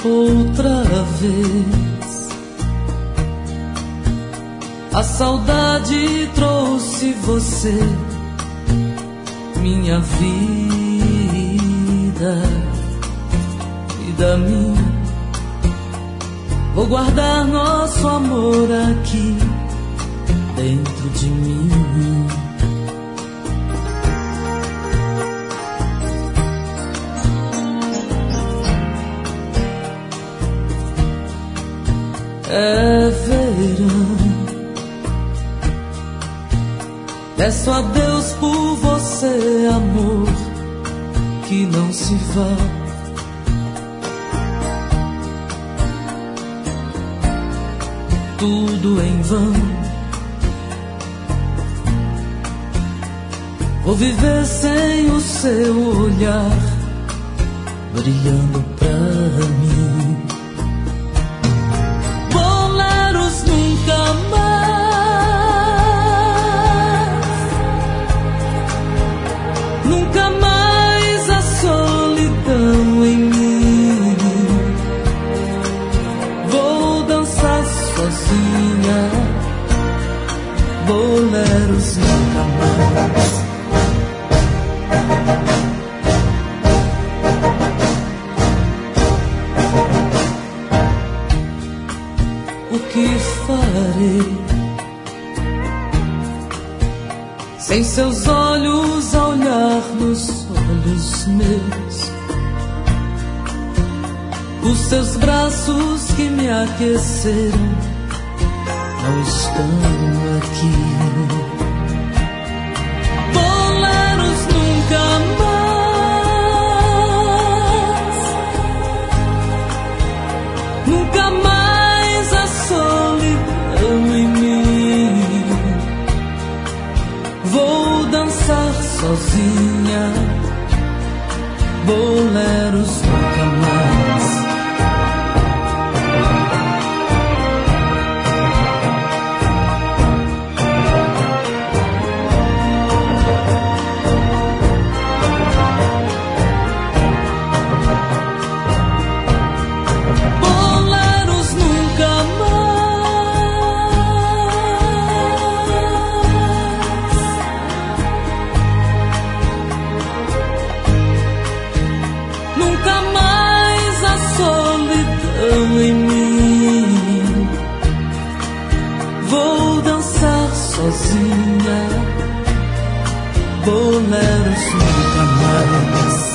outra vez. A saudade trouxe você, minha vida, vida minha. Vou guardar nosso amor aqui dentro de mim. É verão, peço a Deus por você, amor, que não se vá. Tudo em vão, vou viver sem o seu olhar brilhando pra mim. Boleros nunca mais, nunca mais a solidão em mim. Vou dançar sozinha, boleros nunca mais. O que farei sem seus olhos a olhar nos olhos meus? Os seus braços que me aqueceram não estão aqui. Boleros nunca mais, nunca mais a solidão em mim. Vou dançar sozinha, boleros nunca mais. Nunca mais a solidão em mim. Vou dançar sozinha, boleros nunca mais.